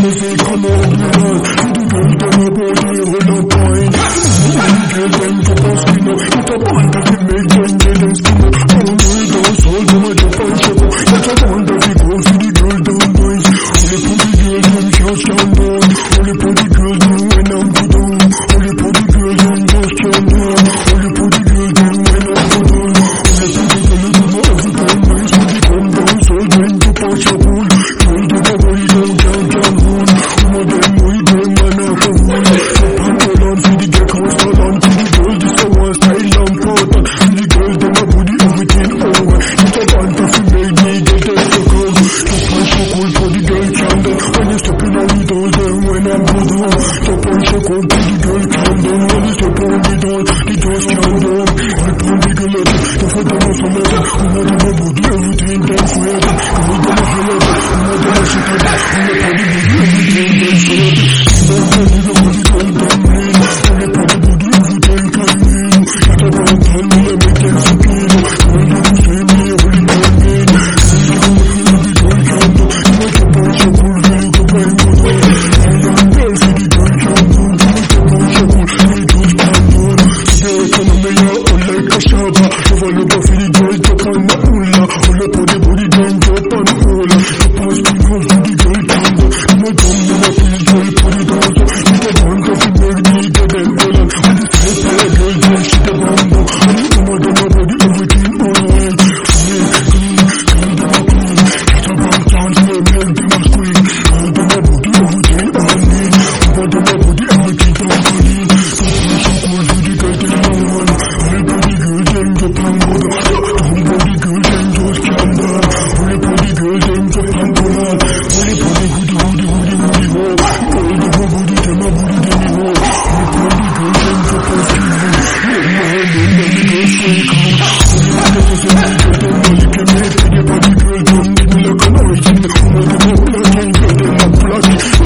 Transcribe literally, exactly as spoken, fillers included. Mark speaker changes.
Speaker 1: music come on the line. The girls them a body hold on point. The girls them jump on skin up. It's a band that we make them get them skin up. Don't do it down, soul them a jump and shake up. It's a band that we go for the girl down boys. Only put the girls them shots down down. Only put the girls them when I'm go down. Only put the girls them just down down. Only put the girls them when I'm go down. Only put the girls them every time nice. When they come down, soul them jump and shake up. Girls them a body down, down, down, down. Some of them with them man a come on. Jump and hold on to the get house, hold on to the girls. This a one style important. To the girls them a body everything over. It's a fantasy made me get them so cold. Jump and shake up for the girl calm down. When you step in on the door, then when I'm go down. Jump and shake up for the girl calm down. When you step on the door, the doors calm down. I pull the girl up, the foot them a follow them. Who want them a body everything them swear them. Who want them a follow them. Who want them a shit them. Who want them a body everything them swear them. Who want them a body girl them real. Who want them a body everything can mean. It's a band tell me I make them secure. When you say me every time mean. You go feel the girl calm down. You want to punch your cool, then you go buy more down. You young girl see the girl calm down. You want to punch your cool, then you just calm down. So they come on me out like a shabba. Never look up for the girl jump on the hula. All up on the body then jump on the hula. You pass me out to the girl calm down. You know come never feel girl put it down. So you the one that you make me get them well on. When the type of a girl then she the bomb down. And you come out of my body everything alright. Clean, clean, clean them up clean. Get a bomb chance for make them a scream. Girl them a body everything all mean. Over them a body everything down clean. Don't so cool for the girl them a run. Only for the girl them jump and go down. Don't for the girl them just calm down. Only for the girl them jump and go down. Only for the goody goody goody goody ho. Girl them a body them a body them a ho. Only for the girl them jump and skin ho. Let my hand in them the girls freak out. Only for the girls them get them all you can make. Take your body girl them need me like an origin. Who want them a plug in, girl them a plug in.